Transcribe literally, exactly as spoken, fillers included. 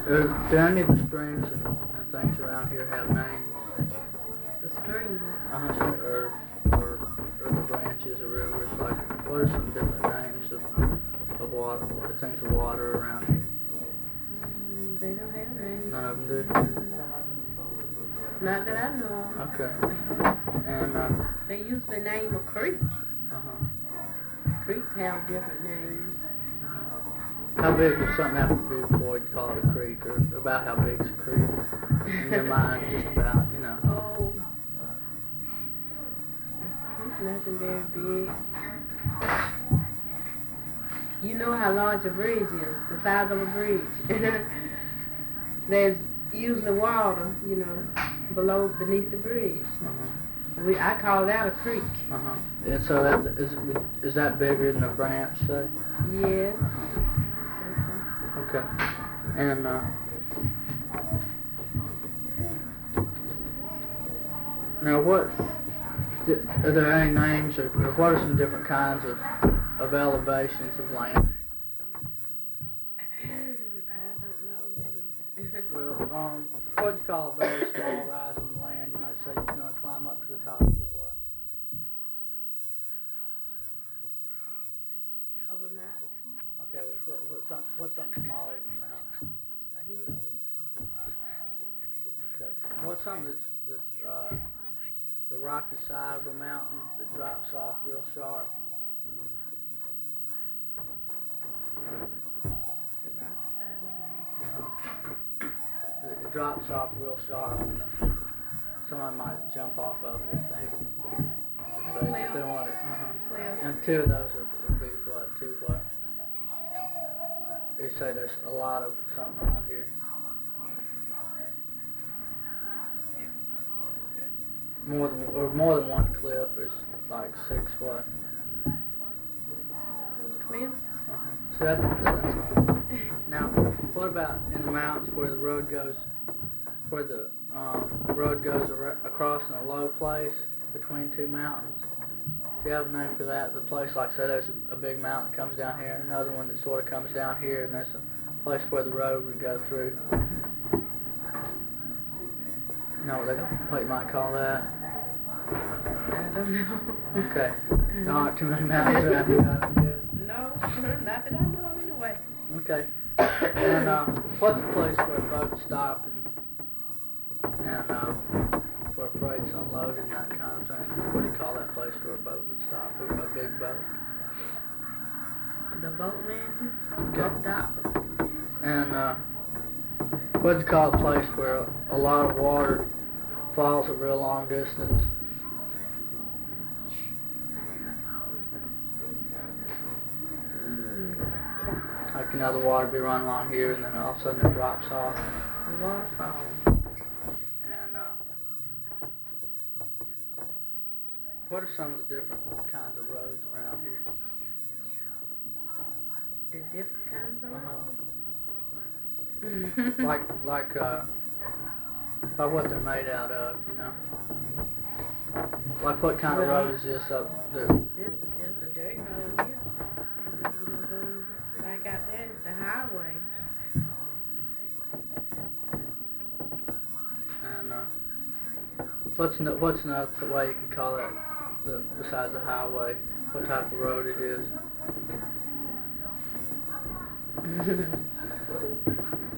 Are there any of the streams and, and things around here have names? The streams? Uh-huh, so, or, or, or the branches or rivers, like, what are some different names of, of water, the things of water around here? Mm, they don't have names. None of them do? Not that I know of. Okay. And, uh... They usually name a creek. Uh-huh. Creeks have different names. How big would something have to be before you'd call it a creek, or about how big's a creek? In your mind, just about, you know. Oh. It's nothing very big. You know how large a bridge is, the size of a bridge. There's usually water, you know, below, beneath the bridge. Uh-huh. We, I call that a creek. Uh-huh. And so that, is, is that bigger than a branch, say? Yes. Uh-huh. Okay. And, uh... now what... Are there any names, or, or what are some different kinds of, of elevations of land? I don't know that either. Well, um, what do you call a very small rise in land? You might say you're going to climb up to the top of a what? Of a mountain? Okay, well, what, what's, some, what's something smaller than a mountain? A hill? Okay. What's something that's, that's uh, the rocky side of a mountain that drops off real sharp? The rock side of the mountain. It, it drops off real sharp, and somebody might jump off of it if they, if they, if they want it. Uh-huh. Cliff. And two of those are, would be what, two what? You say there's a lot of something around here. More than, or more than one cliff is like six what? Cliffs? Uh-huh. So that, that's all. Now, what about in the mountains where the road goes, where the um, road goes ar across in a low place between two mountains? Do you have a name for that? The place, like say there's a, a big mountain that comes down here, and another one that sort of comes down here, and there's a place where the road would go through. You know what, they, what you might call that? I don't know. Okay. There aren't too many mountains around here, I don't guess. No, not that I know of anyway. Okay. And uh, what's the place where boats stop and and uh, where freight's unloaded and that kind of thing? What do you call that place where a boat would stop? A, a big boat. The boat landing? Okay. Boat docks. And uh, what do you call a place where a, a lot of water falls a real long distance? Like, you know, the water be running along here, and then all of a sudden it drops off. A waterfall. And uh, what are some of the different kinds of roads around here? The different kinds of Uh-huh. like, like, uh, by what they're made out of, you know? Like, what kind well, of road is this up the? This is just a dirt road here. And, you know, going like out there is the highway. And uh, what's no, what's another way you could call it? The besides the highway, what type of road it is?